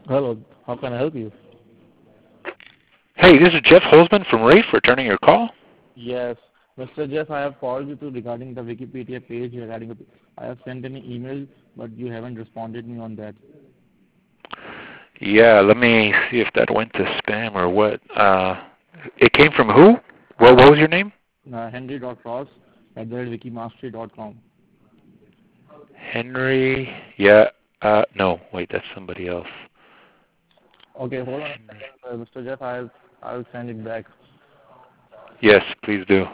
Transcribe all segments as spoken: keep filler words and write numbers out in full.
Hello, how can I help you? Hey, this is Jeff Holzman from Rafe returning your call. Yes, mister Jeff, I have called you to regarding the Wikipedia page regarding. The, I have sent an email, but you haven't responded me on that. Yeah, let me see if that went to spam or what. Uh, it came from who? What, what was your name? Uh, Henry dot Ross at the wikimastery dot com. Henry. Yeah. Uh, no, wait, that's somebody else. Okay, hold on a Henry. second, uh, mister Jeff. I'll I'll send it back. Yes, please do.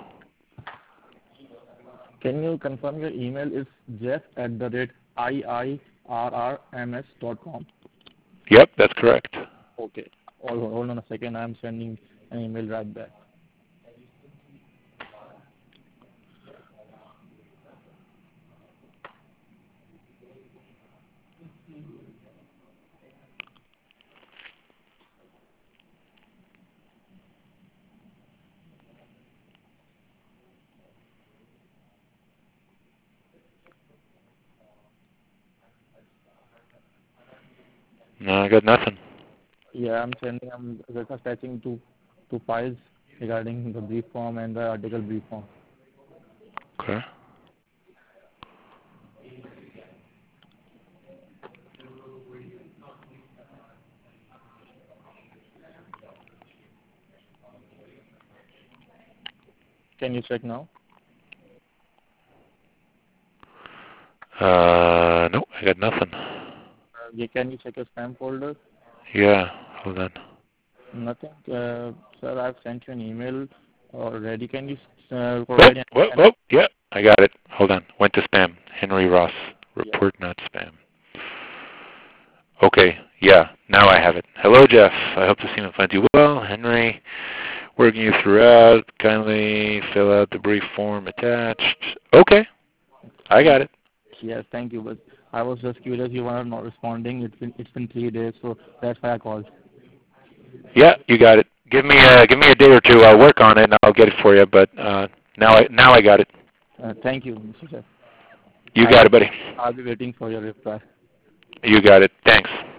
Can you confirm your email is Jeff at the rate I I R R M S dot com? Yep, that's correct. Okay, hold, hold on a second. I'm sending an email right back. No, I got nothing. Yeah, I'm sending. I'm just attaching two two files regarding the brief form and the article brief form. Okay. Can you check now? Uh, no, I got nothing. Uh, yeah, can you check your spam folder? Yeah, hold on. Nothing. Uh, sir, I've sent you an email already. Can you uh, Oh, provide an, oh, an oh, yeah, I got it. Hold on. Went to spam. Henry Ross. yeah. Report not spam. Okay, yeah, now I have it. Hello, Jeff. I hope this email finds you well. Henry, working you throughout. Kindly fill out the brief form attached. Okay, I Thank got it. yes, thank you. But I was just curious. You were not responding. It's been it's been three days, so that's why I called. Yeah, you got it. Give me a give me a day or two. I'll work on it and I'll get it for you. But uh, now I now I got it. Uh, thank you, mister Jeff. You I'll got be it, buddy. I'll be waiting for your reply. You got it. Thanks.